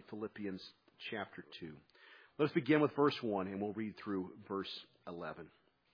in Philippians chapter 2. Let's begin with verse 1, and we'll read through verse 11.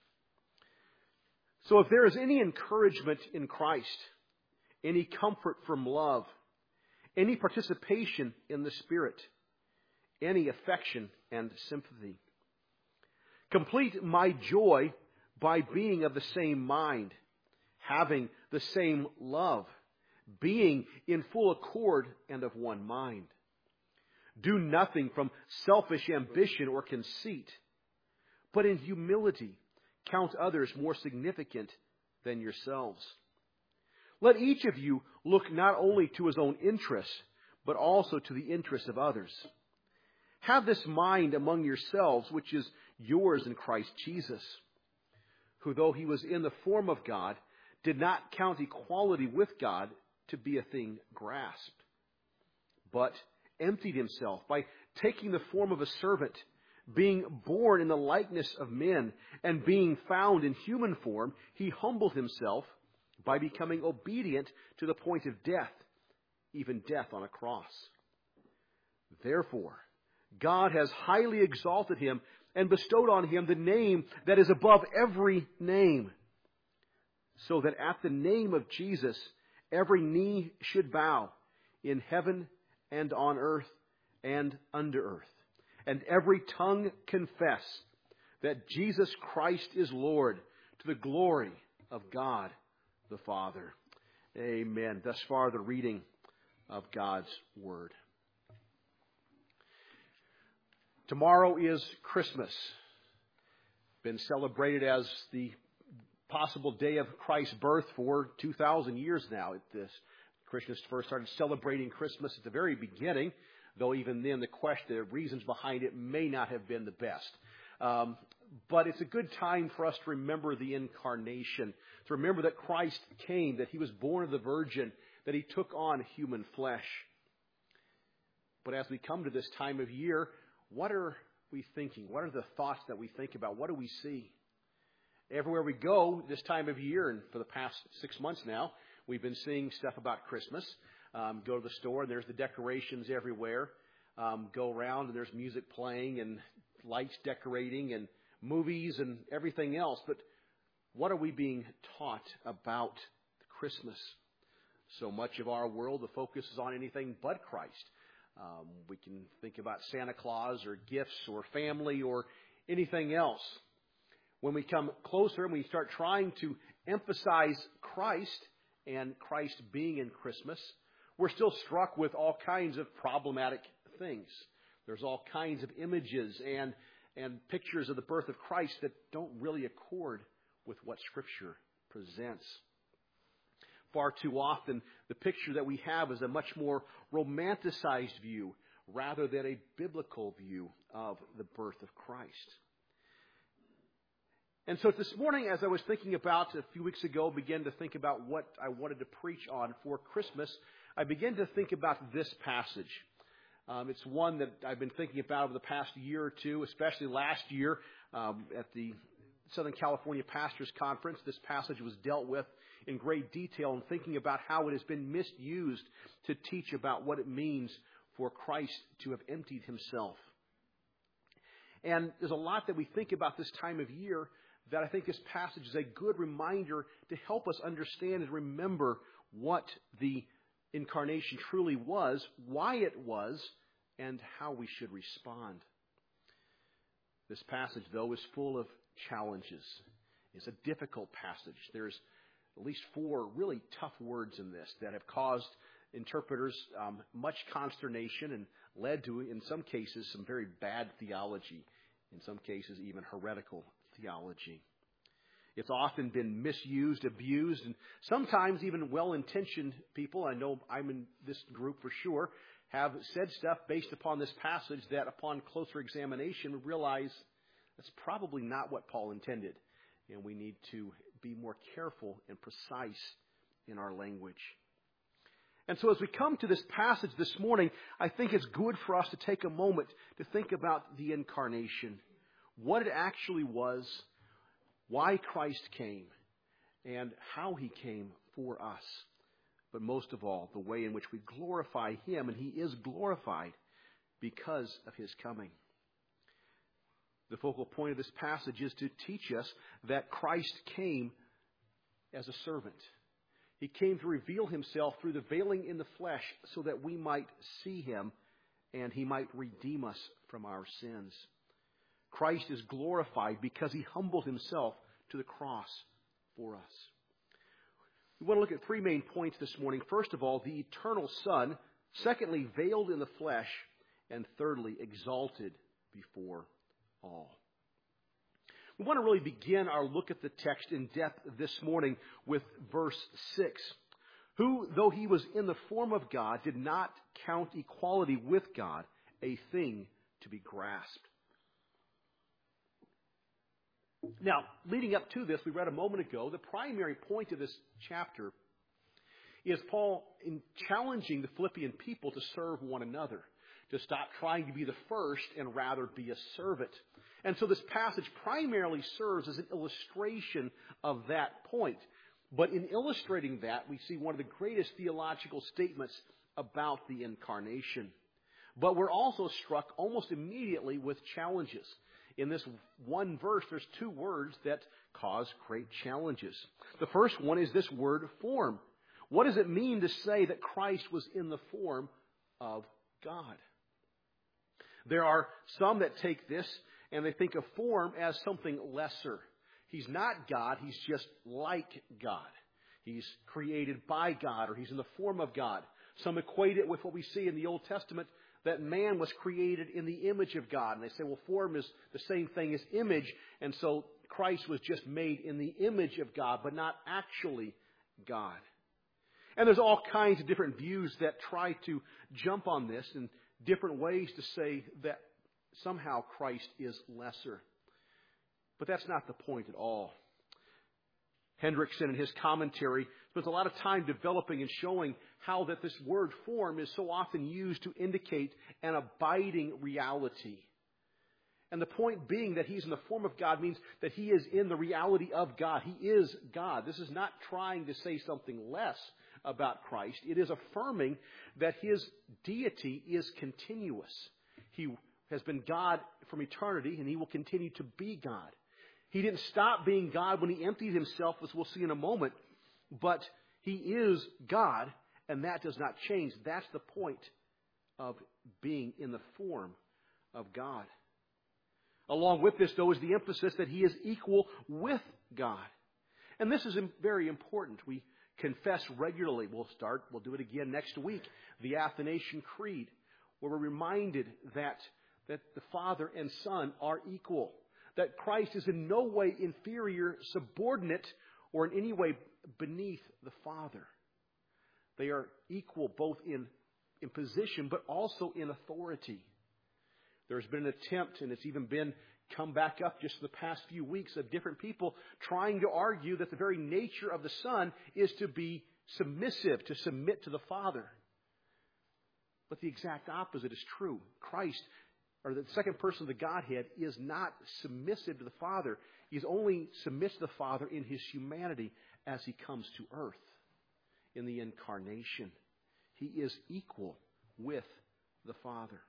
So if there is any encouragement in Christ, any comfort from love, any participation in the Spirit, any affection and sympathy, complete my joy by being of the same mind, having the same love, being in full accord and of one mind. Do nothing from selfish ambition or conceit, but in humility count others more significant than yourselves. Let each of you look not only to his own interests, but also to the interests of others. Have this mind among yourselves, which is yours in Christ Jesus, who, though he was in the form of God, did not count equality with God to be a thing grasped, but emptied himself by taking the form of a servant, being born in the likeness of men, and being found in human form, he humbled himself by becoming obedient to the point of death, even death on a cross. Therefore, God has highly exalted him and bestowed on him the name that is above every name, so that at the name of Jesus every knee should bow in heaven and on earth and under earth, and every tongue confess that Jesus Christ is Lord, to the glory of God the Father. Amen. Thus far, the reading of God's Word. Tomorrow is Christmas, been celebrated as the possible day of Christ's birth for 2,000 years now. Christians first started celebrating Christmas at the very beginning, though even then the reasons behind it may not have been the best. But it's a good time for us to remember the incarnation, to remember that Christ came, that he was born of the Virgin, that he took on human flesh. But as we come to this time of year, what are we thinking? What are the thoughts that we think about? What do we see? Everywhere we go this time of year, and for the past 6 months now, we've been seeing stuff about Christmas. Go to the store and there's the decorations everywhere. Go around and there's music playing and lights decorating and movies and everything else. But what are we being taught about Christmas? So much of our world, the focus is on anything but Christ. We can think about Santa Claus or gifts or family or anything else. When we come closer and we start trying to emphasize Christ and Christ being in Christmas, we're still struck with all kinds of problematic things. There's all kinds of images and pictures of the birth of Christ that don't really accord with what Scripture presents. Far too often, the picture that we have is a much more romanticized view rather than a biblical view of the birth of Christ. And so this morning, as I was thinking about a few weeks ago, began to think about what I wanted to preach on for Christmas, I began to think about this passage. It's one that I've been thinking about over the past year or two, especially last year at the Southern California Pastors Conference. This passage was dealt with in great detail and thinking about how it has been misused to teach about what it means for Christ to have emptied himself. And there's a lot that we think about this time of year that I think this passage is a good reminder to help us understand and remember what the incarnation truly was, why it was, and how we should respond. This passage, though, is full of challenges. It's a difficult passage. There's at least 4 really tough words in this that have caused interpreters much consternation and led to, in some cases, some very bad theology. In some cases, even heretical theology. It's often been misused, abused, and sometimes even well-intentioned people, I know I'm in this group for sure, have said stuff based upon this passage that upon closer examination we realize that's probably not what Paul intended. And we need to be more careful and precise in our language. And so as we come to this passage this morning, I think it's good for us to take a moment to think about the incarnation, what it actually was, why Christ came, and how he came for us. But most of all, the way in which we glorify him, and he is glorified because of his coming. The focal point of this passage is to teach us that Christ came as a servant. He came to reveal himself through the veiling in the flesh so that we might see him and he might redeem us from our sins. Christ is glorified because he humbled himself to the cross for us. We want to look at three main points this morning. First of all, the eternal Son. Secondly, veiled in the flesh. And thirdly, exalted before all. We want to really begin our look at the text in depth this morning with verse 6. Who, though he was in the form of God, did not count equality with God a thing to be grasped. Now, leading up to this, we read a moment ago, the primary point of this chapter is Paul in challenging the Philippian people to serve one another, to stop trying to be the first and rather be a servant. And so this passage primarily serves as an illustration of that point. But in illustrating that, we see one of the greatest theological statements about the incarnation. But we're also struck almost immediately with challenges. In this one verse, there's two words that cause great challenges. The first one is this word form. What does it mean to say that Christ was in the form of God? There are some that take this and they think of form as something lesser. He's not God, he's just like God. He's created by God, or he's in the form of God. Some equate it with what we see in the Old Testament, that man was created in the image of God. And they say, well, form is the same thing as image, and so Christ was just made in the image of God, but not actually God. And there's all kinds of different views that try to jump on this in different ways to say that somehow Christ is lesser. But that's not the point at all. Hendrickson, in his commentary, spends a lot of time developing and showing how that this word form is so often used to indicate an abiding reality. And the point being that he's in the form of God means that he is in the reality of God. He is God. This is not trying to say something less about Christ. It is affirming that his deity is continuous. He has been God from eternity, and he will continue to be God. He didn't stop being God when he emptied himself, as we'll see in a moment, but he is God, and that does not change. That's the point of being in the form of God. Along with this, though, is the emphasis that he is equal with God. And this is very important. We confess regularly. We'll do it again next week, the Athanasian Creed, where we're reminded that the Father and Son are equal. That Christ is in no way inferior, subordinate, or in any way beneath the Father. They are equal both in position, but also in authority. There's been an attempt, and it's even been come back up just the past few weeks, of different people trying to argue that the very nature of the Son is to be submissive, to submit to the Father. But the exact opposite is true. Christ, or the second person of the Godhead, is not submissive to the Father. He's only submissive to the Father in his humanity as he comes to earth in the incarnation. He is equal with the Father.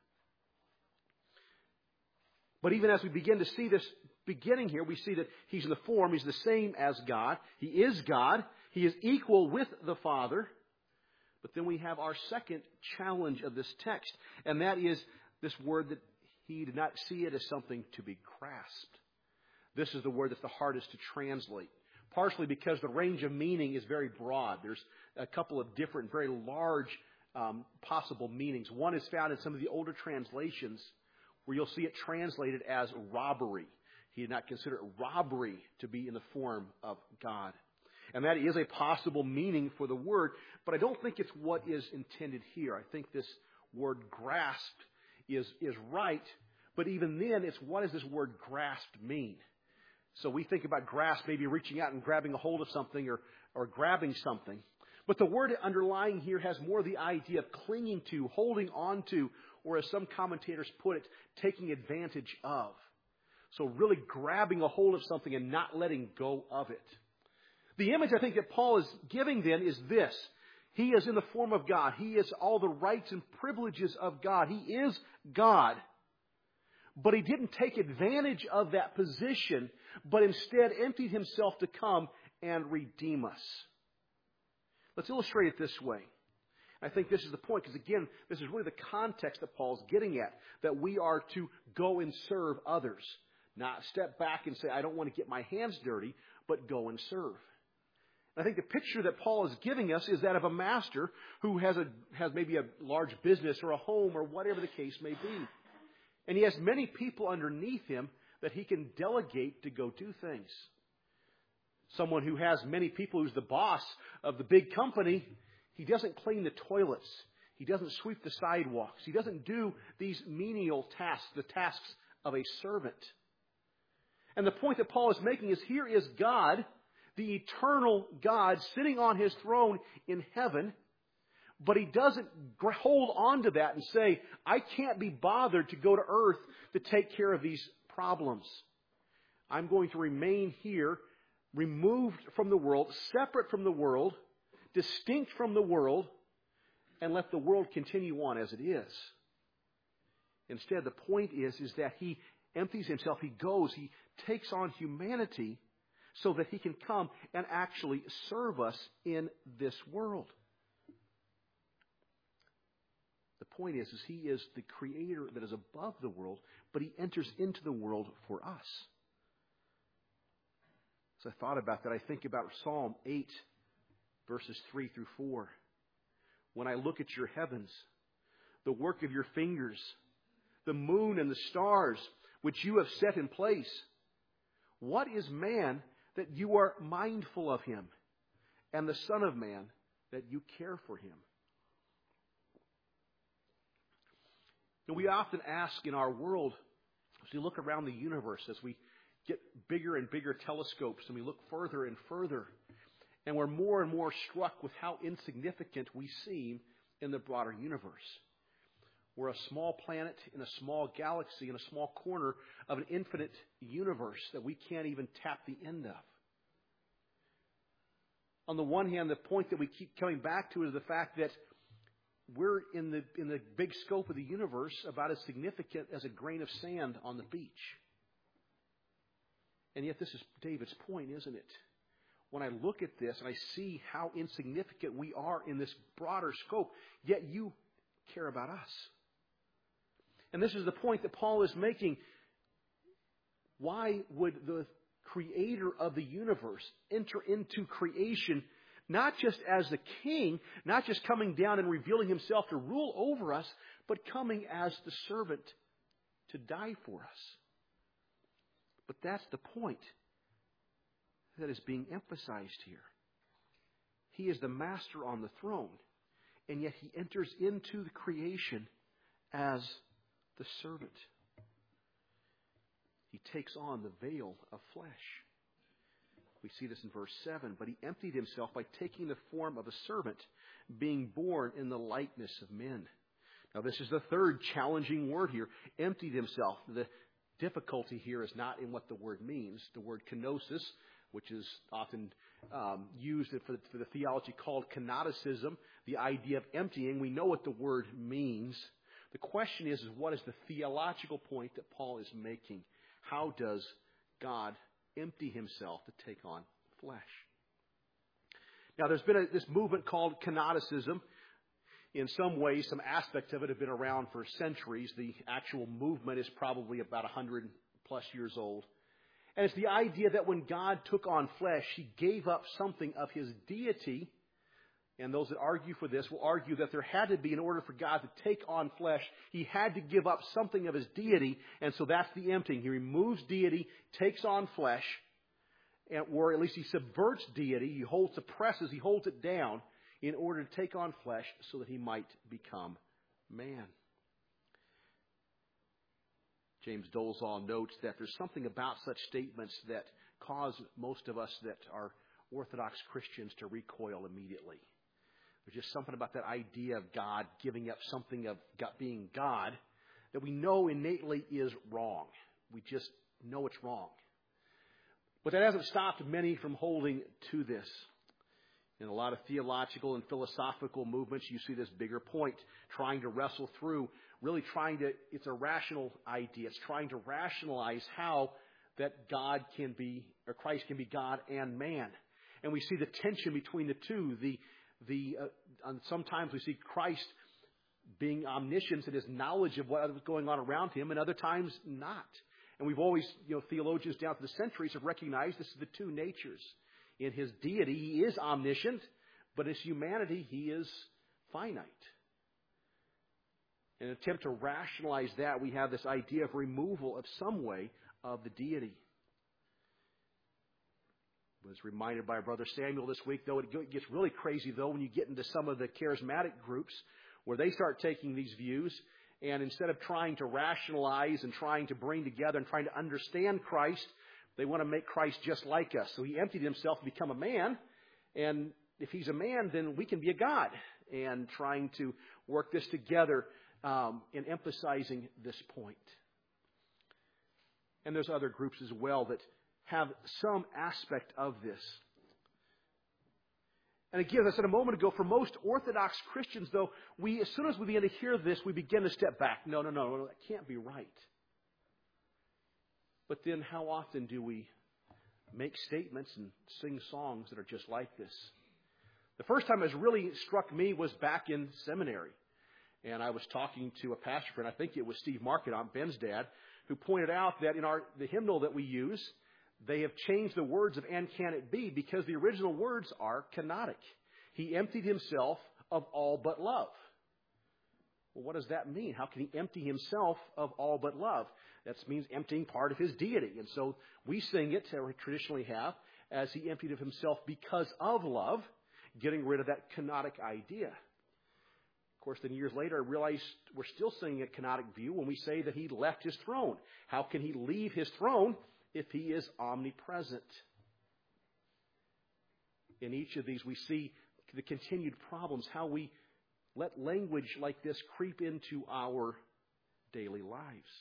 But even as we begin to see this beginning here, we see that he's in the form, he's the same as God. He is God. He is equal with the Father. But then we have our second challenge of this text, and that is this word that he did not see it as something to be grasped. This is the word that's the hardest to translate, partially because the range of meaning is very broad. There's a couple of different, very large possible meanings. One is found in some of the older translations where you'll see it translated as robbery. He did not consider it robbery to be in the form of God. And that is a possible meaning for the word, but I don't think it's what is intended here. I think this word grasped is right, but even then, it's what does this word grasped mean? So we think about grasp, maybe reaching out and grabbing a hold of something or grabbing something. But the word underlying here has more the idea of clinging to, holding on to, or as some commentators put it, taking advantage of. So really grabbing a hold of something and not letting go of it. The image I think that Paul is giving then is this. He is in the form of God. He is all the rights and privileges of God. He is God. But He didn't take advantage of that position, but instead emptied Himself to come and redeem us. Let's illustrate it this way. I think this is the point, because again, this is really the context that Paul's getting at, that we are to go and serve others. Not step back and say, I don't want to get my hands dirty, but go and serve. I think the picture that Paul is giving us is that of a master who has maybe a large business or a home or whatever the case may be. And he has many people underneath him that he can delegate to go do things. Someone who has many people, who's the boss of the big company, he doesn't clean the toilets. He doesn't sweep the sidewalks. He doesn't do these menial tasks, the tasks of a servant. And the point that Paul is making is, here is God, the eternal God, sitting on His throne in heaven, but He doesn't hold on to that and say, I can't be bothered to go to earth to take care of these problems. I'm going to remain here, removed from the world, separate from the world, distinct from the world, and let the world continue on as it is. Instead, the point is that He empties Himself. He goes, He takes on humanity so that He can come and actually serve us in this world. The point is He is the Creator that is above the world, but He enters into the world for us. As I thought about that, I think about Psalm 8, verses 3 through 4. When I look at your heavens, the work of your fingers, the moon and the stars, which you have set in place, what is man that you are mindful of him, and the Son of Man that you care for him? And we often ask in our world, as we look around the universe, as we get bigger and bigger telescopes, and we look further and further, and we're more and more struck with how insignificant we seem in the broader universe. We're a small planet in a small galaxy in a small corner of an infinite universe that we can't even tap the end of. On the one hand, the point that we keep coming back to is the fact that we're in the big scope of the universe about as significant as a grain of sand on the beach. And yet this is David's point, isn't it? When I look at this and I see how insignificant we are in this broader scope, yet you care about us. And this is the point that Paul is making. Why would the Creator of the universe enter into creation, not just as the king, not just coming down and revealing Himself to rule over us, but coming as the servant to die for us? But that's the point that is being emphasized here. He is the master on the throne, and yet He enters into the creation as the servant. He takes on the veil of flesh. We see this in verse 7. But He emptied Himself by taking the form of a servant, being born in the likeness of men. Now this is the third challenging word here. Emptied Himself. The difficulty here is not in what the word means. The word kenosis, which is often used for the theology called kenoticism, the idea of emptying. We know what the word means. The question is what is the theological point that Paul is making? How does God empty Himself to take on flesh? Now, there's been this movement called kenoticism. In some ways, some aspects of it have been around for centuries. The actual movement is probably about 100 plus years old. And it's the idea that when God took on flesh, He gave up something of His deity. And those that argue for this will argue that there had to be, in order for God to take on flesh, He had to give up something of His deity. And so that's the emptying. He removes deity, takes on flesh, or at least He subverts deity. He suppresses, He holds it down in order to take on flesh so that He might become man. James Dolezal notes that there's something about such statements that cause most of us that are Orthodox Christians to recoil immediately. There's just something about that idea of God giving up something of God being God that we know innately is wrong. We just know it's wrong. But that hasn't stopped many from holding to this. In a lot of theological and philosophical movements, you see this bigger point, trying to wrestle through, it's a rational idea. It's trying to rationalize how that God can be, or Christ can be God and man. And we see the tension between the two. Sometimes we see Christ being omniscient in his knowledge of what was going on around him, and other times not. And we've always, theologians down through the centuries have recognized this is the two natures. In his deity, he is omniscient, but in his humanity, he is finite. In an attempt to rationalize that, we have this idea of removal of some way of the deity. I was reminded by our brother Samuel this week, though it gets really crazy, though, when you get into some of the charismatic groups where they start taking these views, and instead of trying to rationalize and trying to bring together and trying to understand Christ, they want to make Christ just like us. So he emptied himself to become a man, and if he's a man, then we can be a God. And trying to work this together in emphasizing this point. And there's other groups as well that have some aspect of this. And again, as I said a moment ago, for most Orthodox Christians, though, as soon as we begin to hear this, we begin to step back. No, that can't be right. But then how often do we make statements and sing songs that are just like this? The first time it really struck me was back in seminary. And I was talking to a pastor friend, I think it was Steve Market, Ben's dad, who pointed out that in the hymnal that we use, they have changed the words of "and can it be" because the original words are kenotic. He emptied himself of all but love. Well, what does that mean? How can he empty himself of all but love? That means emptying part of his deity. And so we sing it, or traditionally have, as he emptied of himself because of love, getting rid of that kenotic idea. Of course, then years later, I realized we're still singing a kenotic view when we say that he left his throne. How can he leave his throne if he is omnipresent? In each of these, we see the continued problems, how we let language like this creep into our daily lives.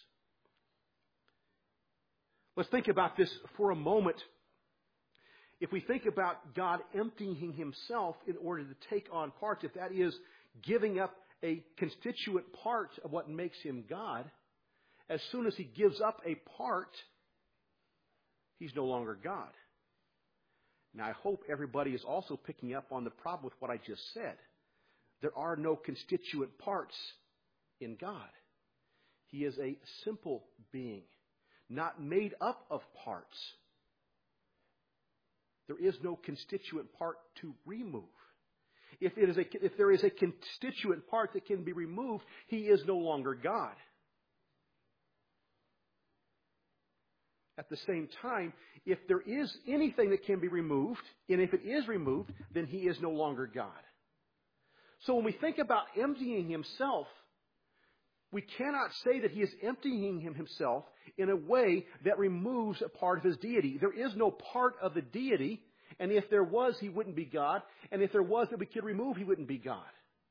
Let's think about this for a moment. If we think about God emptying himself in order to take on parts, if that is giving up a constituent part of what makes him God, as soon as he gives up a part, he's no longer God. Now, I hope everybody is also picking up on the problem with what I just said. There are no constituent parts in God. He is a simple being, not made up of parts. There is no constituent part to remove. If there is a constituent part that can be removed, he is no longer God. At the same time, if there is anything that can be removed, and if it is removed, then he is no longer God. So when we think about emptying himself, we cannot say that he is emptying himself in a way that removes a part of his deity. There is no part of the deity, and if there was, he wouldn't be God. And if there was that we could remove, he wouldn't be God.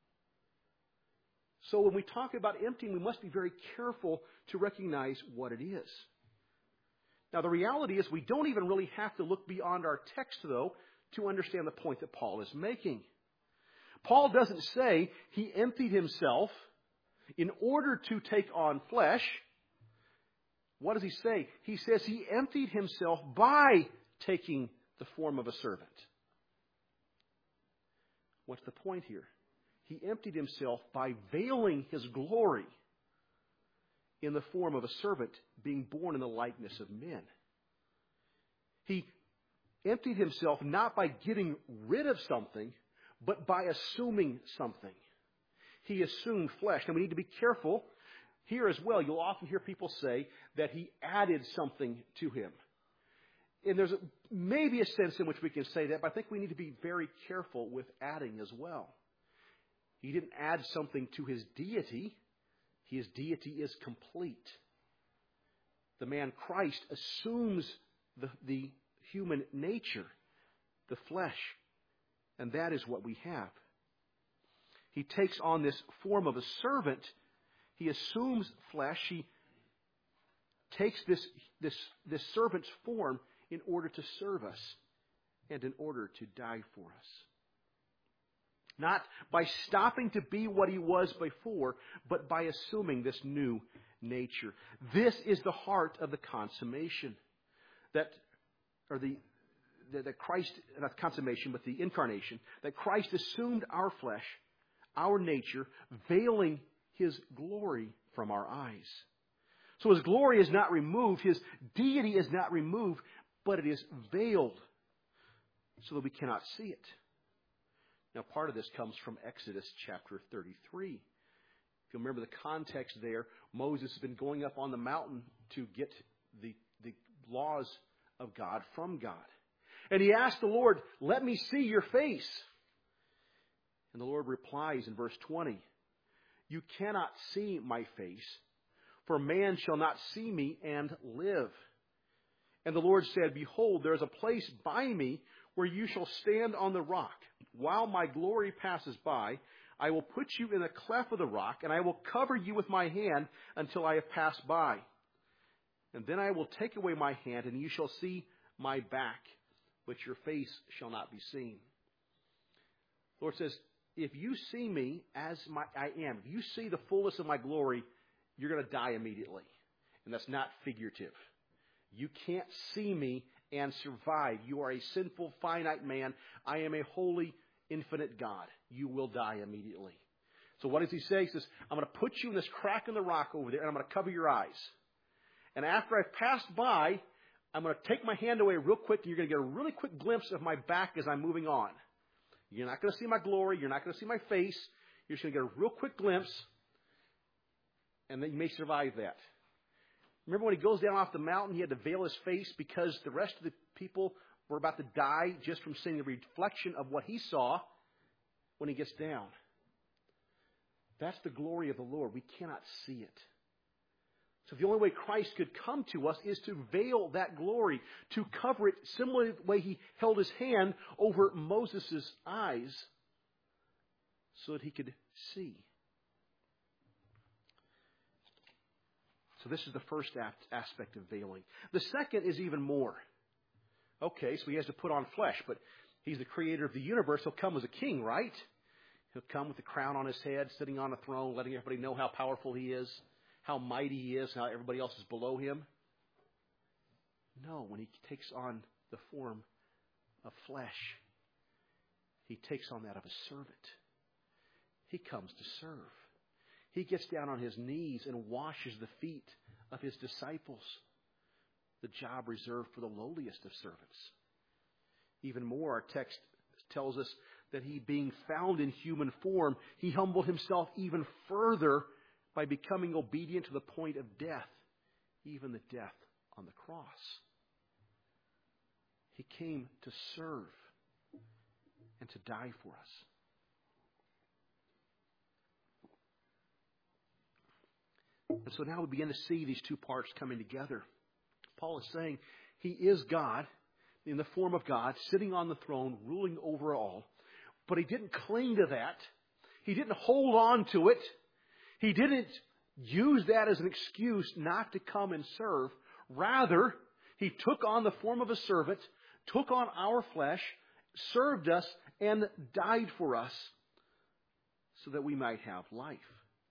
So when we talk about emptying, we must be very careful to recognize what it is. Now, the reality is we don't even really have to look beyond our text, though, to understand the point that Paul is making. Paul doesn't say he emptied himself in order to take on flesh. What does he say? He says he emptied himself by taking the form of a servant. What's the point here? He emptied himself by veiling his glory in the form of a servant, being born in the likeness of men. He emptied himself not by getting rid of something, but by assuming something. He assumed flesh. And we need to be careful here as well. You'll often hear people say that he added something to him. And there's maybe a sense in which we can say that, but I think we need to be very careful with adding as well. He didn't add something to his deity. His deity is complete. The man Christ assumes the human nature, the flesh, and that is what we have. He takes on this form of a servant. He assumes flesh. He takes this servant's form in order to serve us and in order to die for us. Not by stopping to be what he was before, but by assuming this new nature. This is the heart of the consummation. That Christ, not consummation, but the incarnation, that Christ assumed our flesh, our nature, veiling his glory from our eyes. So his glory is not removed, his deity is not removed, but it is veiled so that we cannot see it. Now, part of this comes from Exodus chapter 33. If you remember the context there, Moses has been going up on the mountain to get the laws of God from God. And he asked the Lord, "Let me see your face." And the Lord replies in verse 20, "You cannot see my face, for man shall not see me and live." And the Lord said, "Behold, there is a place by me where you shall stand on the rock. While my glory passes by, I will put you in a cleft of the rock, and I will cover you with my hand until I have passed by. And then I will take away my hand, and you shall see my back, but your face shall not be seen." The Lord says, if you see me as I am, if you see the fullness of my glory, you're going to die immediately. And that's not figurative. You can't see me and survive. You are a sinful, finite man. I am a holy, infinite God. You will die immediately. So what does he say? He says, I'm going to put you in this crack in the rock over there, and I'm going to cover your eyes. And after I've passed by, I'm going to take my hand away real quick, and you're going to get a really quick glimpse of my back as I'm moving on. You're not going to see my glory. You're not going to see my face. You're just going to get a real quick glimpse, and then you may survive that. Remember when he goes down off the mountain, he had to veil his face because the rest of the people were about to die just from seeing the reflection of what he saw when he gets down. That's the glory of the Lord. We cannot see it. So the only way Christ could come to us is to veil that glory, to cover it similar to the way he held his hand over Moses' eyes so that he could see. So this is the first aspect of veiling. The second is even more. Okay, so he has to put on flesh, but he's the creator of the universe. He'll come as a king, right? He'll come with the crown on his head, sitting on a throne, letting everybody know how powerful he is, how mighty he is, how everybody else is below him. No, when he takes on the form of flesh, he takes on that of a servant. He comes to serve. He gets down on his knees and washes the feet of his disciples, the job reserved for the lowliest of servants. Even more, our text tells us that he, being found in human form, he humbled himself even further by becoming obedient to the point of death, even the death on the cross. He came to serve and to die for us. And so now we begin to see these two parts coming together. Paul is saying he is God, in the form of God, sitting on the throne, ruling over all. But he didn't cling to that. He didn't hold on to it. He didn't use that as an excuse not to come and serve. Rather, he took on the form of a servant, took on our flesh, served us, and died for us so that we might have life.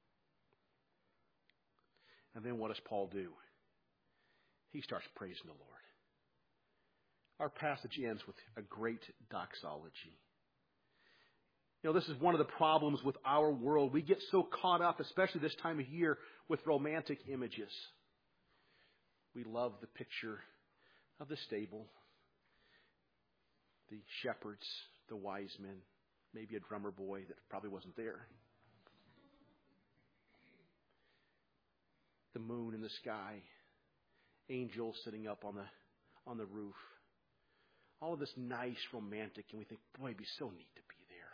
And then what does Paul do? He starts praising the Lord. Our passage ends with a great doxology. You know, this is one of the problems with our world. We get so caught up, especially this time of year, with romantic images. We love the picture of the stable, the shepherds, the wise men, maybe a drummer boy that probably wasn't there. The moon in the sky, angels sitting up on the roof. All of this nice, romantic, and we think, boy, it'd be so neat to be there.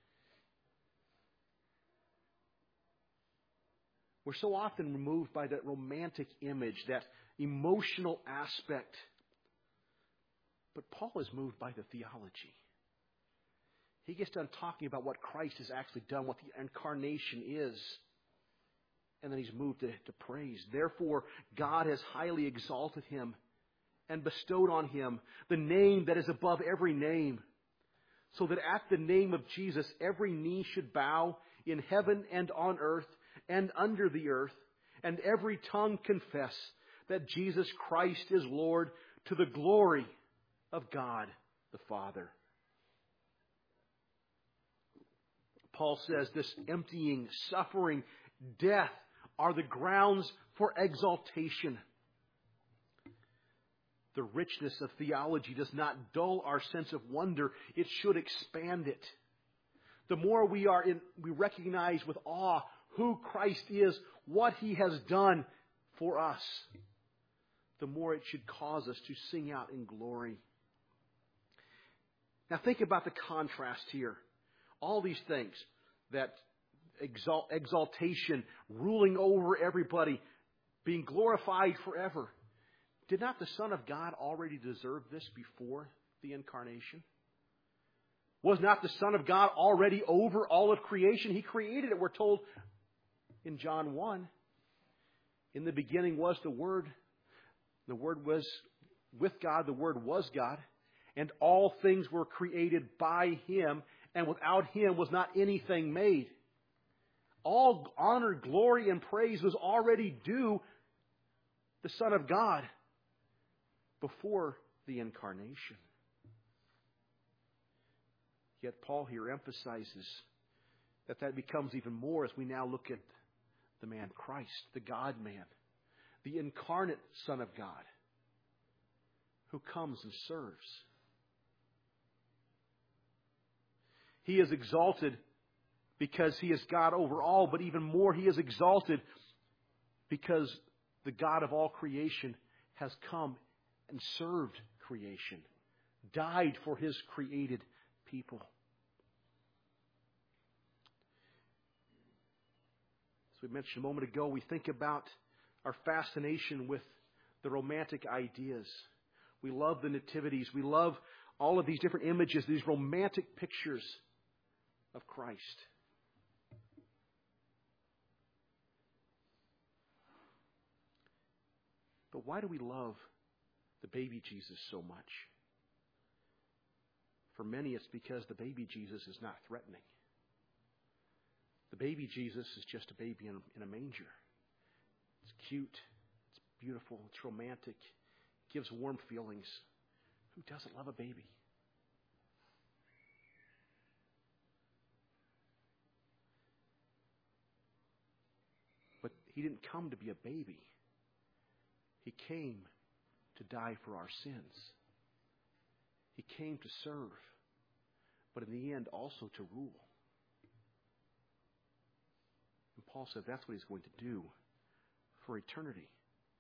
We're so often removed by that romantic image, that emotional aspect. But Paul is moved by the theology. He gets done talking about what Christ has actually done, what the incarnation is. And then he's moved to praise. Therefore, God has highly exalted him and bestowed on him the name that is above every name, so that at the name of Jesus every knee should bow in heaven and on earth and under the earth, and every tongue confess that Jesus Christ is Lord, to the glory of God the Father. Paul says this emptying, suffering, death are the grounds for exaltation. The richness of theology does not dull our sense of wonder. It should expand it. The more we recognize with awe who Christ is, what He has done for us, the more it should cause us to sing out in glory. Now think about the contrast here. All these things, that exaltation, ruling over everybody, being glorified forever. Did not the Son of God already deserve this before the incarnation? Was not the Son of God already over all of creation? He created it, we're told in John 1. In the beginning was the Word. The Word was with God. The Word was God. And all things were created by Him. And without Him was not anything made. All honor, glory, and praise was already due the Son of God before the incarnation. Yet Paul here emphasizes that becomes even more as we now look at the man Christ, the God-man, the incarnate Son of God, who comes and serves. He is exalted because He is God over all, but even more, He is exalted because the God of all creation has come and served creation, died for His created people. As we mentioned a moment ago, we think about our fascination with the romantic ideas. We love the nativities. We love all of these different images, these romantic pictures of Christ. But why do we love the baby Jesus so much? For many, it's because the baby Jesus is not threatening. The baby Jesus is just a baby in a manger. It's cute. It's beautiful. It's romantic. It gives warm feelings. Who doesn't love a baby? But He didn't come to be a baby. He came to die for our sins. He came to serve, but in the end also to rule. And Paul said that's what He's going to do for eternity.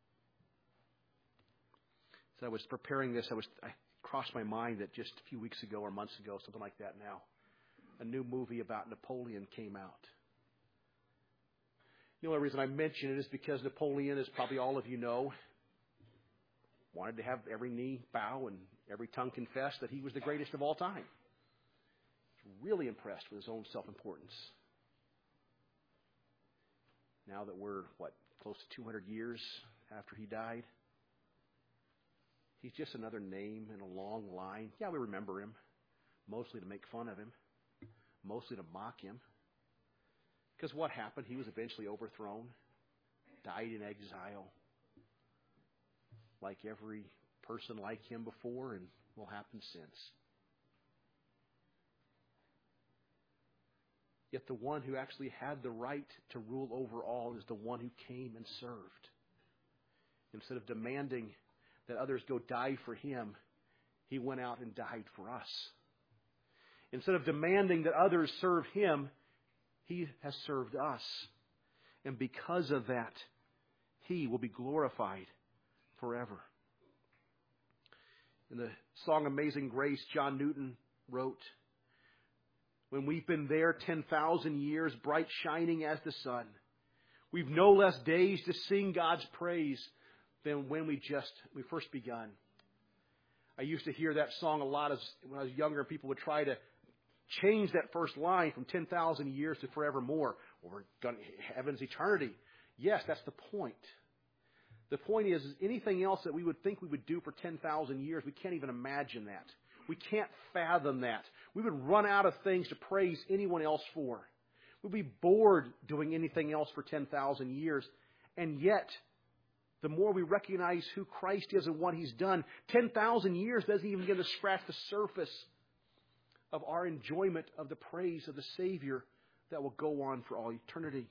As I was preparing this, I crossed my mind that just a few weeks ago or months ago, something like that now, a new movie about Napoleon came out. The only reason I mention it is because Napoleon, as probably all of you know, wanted to have every knee bow and every tongue confess that he was the greatest of all time. He's really impressed with his own self-importance. Now that we're, close to 200 years after he died, he's just another name in a long line. Yeah, we remember him, mostly to make fun of him, mostly to mock him. Because what happened? He was eventually overthrown, died in exile, like every person like him before and will happen since. Yet the one who actually had the right to rule over all is the one who came and served. Instead of demanding that others go die for him, He went out and died for us. Instead of demanding that others serve Him, He has served us. And because of that, He will be glorified forever. In the song Amazing Grace, John Newton wrote, "When we've been there 10,000 years, bright shining as the sun, we've no less days to sing God's praise than when we first begun." I used to hear that song a lot when I was younger. People would try to change that first line from 10,000 years to forevermore, or heaven's eternity. Yes, that's the point. The point is anything else that we would think we would do for 10,000 years, we can't even imagine that. We can't fathom that. We would run out of things to praise anyone else for. We'd be bored doing anything else for 10,000 years. And yet, the more we recognize who Christ is and what He's done, 10,000 years doesn't even get to scratch the surface of our enjoyment of the praise of the Savior that will go on for all eternity.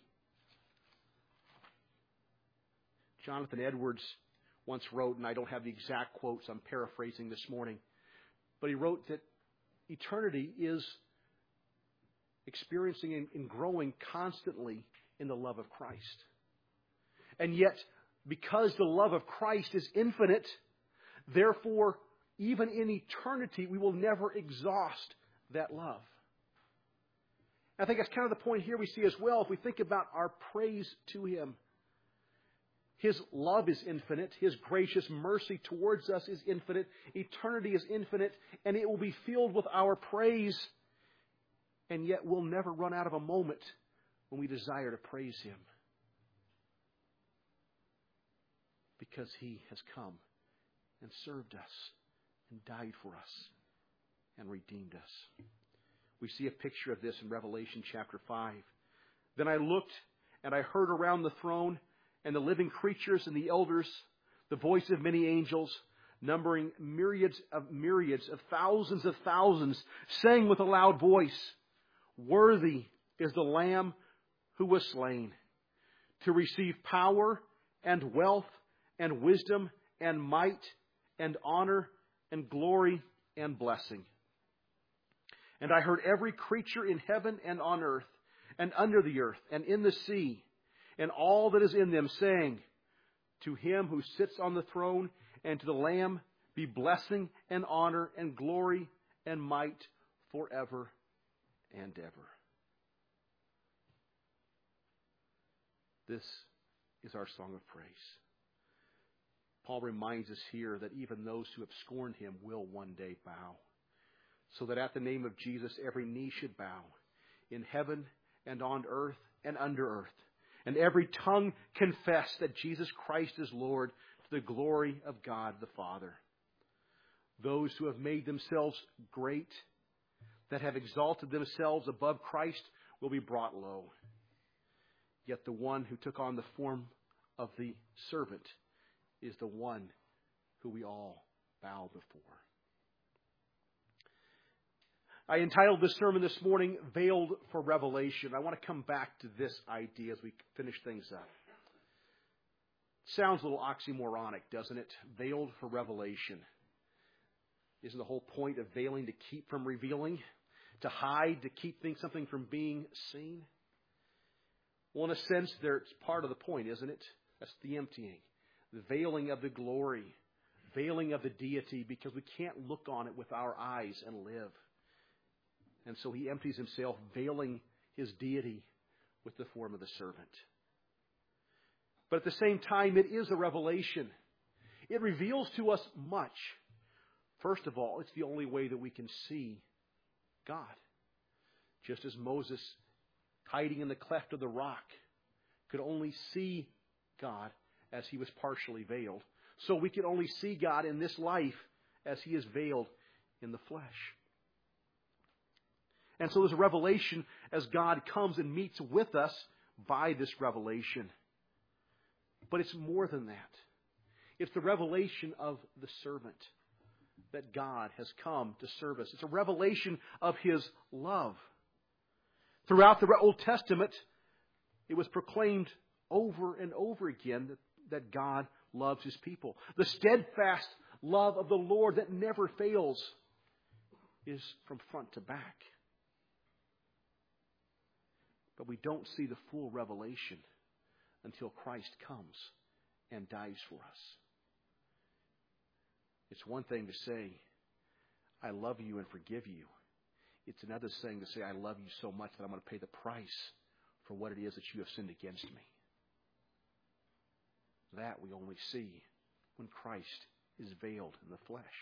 Jonathan Edwards once wrote, and I don't have the exact quotes, I'm paraphrasing this morning, but he wrote that eternity is experiencing and growing constantly in the love of Christ. And yet, because the love of Christ is infinite, therefore, even in eternity, we will never exhaust that love. I think that's kind of the point here we see as well. If we think about our praise to Him, His love is infinite. His gracious mercy towards us is infinite. Eternity is infinite, and it will be filled with our praise. And yet we'll never run out of a moment when we desire to praise Him, because He has come and served us and died for us and redeemed us. We see a picture of this in Revelation chapter 5. Then I looked, and I heard around the throne and the living creatures and the elders the voice of many angels, numbering myriads of thousands, saying with a loud voice, "Worthy is the Lamb who was slain to receive power and wealth and wisdom and might and honor and glory and blessing." And I heard every creature in heaven and on earth and under the earth and in the sea and all that is in them, saying, "To Him who sits on the throne and to the Lamb be blessing and honor and glory and might forever and ever." This is our song of praise. Paul reminds us here that even those who have scorned Him will one day bow, so that at the name of Jesus every knee should bow, in heaven and on earth and under earth, and every tongue confess that Jesus Christ is Lord, to the glory of God the Father. Those who have made themselves great, that have exalted themselves above Christ, will be brought low. Yet the one who took on the form of the servant is the one who we all bow before. I entitled this sermon this morning, Veiled for Revelation. I want to come back to this idea as we finish things up. Sounds a little oxymoronic, doesn't it? Veiled for revelation. Isn't the whole point of veiling to keep from revealing? To hide, to keep something from being seen? Well, in a sense, it's part of the point, isn't it? That's the emptying. The veiling of the glory. Veiling of the deity, because we can't look on it with our eyes and live. And so He empties Himself, veiling His deity with the form of the servant. But at the same time, it is a revelation. It reveals to us much. First of all, it's the only way that we can see God. Just as Moses, hiding in the cleft of the rock, could only see God as he was partially veiled, so we can only see God in this life as He is veiled in the flesh. And so there's a revelation as God comes and meets with us by this revelation. But it's more than that. It's the revelation of the servant, that God has come to serve us. It's a revelation of His love. Throughout the Old Testament, it was proclaimed over and over again that God loves His people. The steadfast love of the Lord that never fails is from front to back. But we don't see the full revelation until Christ comes and dies for us. It's one thing to say, "I love you and forgive you." It's another thing to say, "I love you so much that I'm going to pay the price for what it is that you have sinned against me." That we only see when Christ is veiled in the flesh.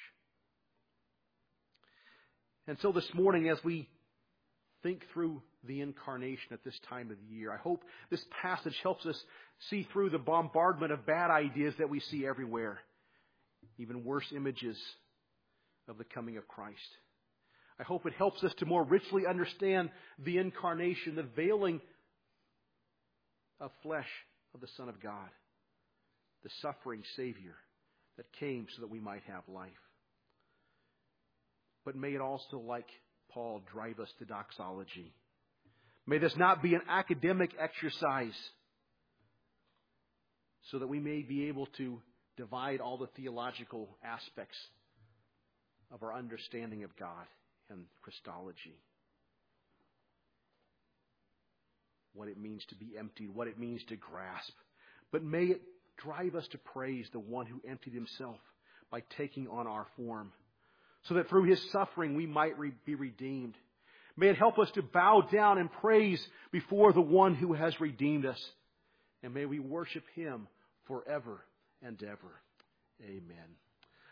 And so this morning, as we think through the incarnation at this time of the year, I hope this passage helps us see through the bombardment of bad ideas that we see everywhere. Even worse images of the coming of Christ. I hope it helps us to more richly understand the incarnation, the veiling of flesh of the Son of God, the suffering Savior that came so that we might have life. But may it also, like Paul, drive us to doxology. May this not be an academic exercise so that we may be able to divide all the theological aspects of our understanding of God and Christology. What it means to be emptied, what it means to grasp. But may it drive us to praise the one who emptied himself by taking on our form, so that through his suffering we might be redeemed. May it help us to bow down and praise before the one who has redeemed us. And may we worship him forever and ever. Amen.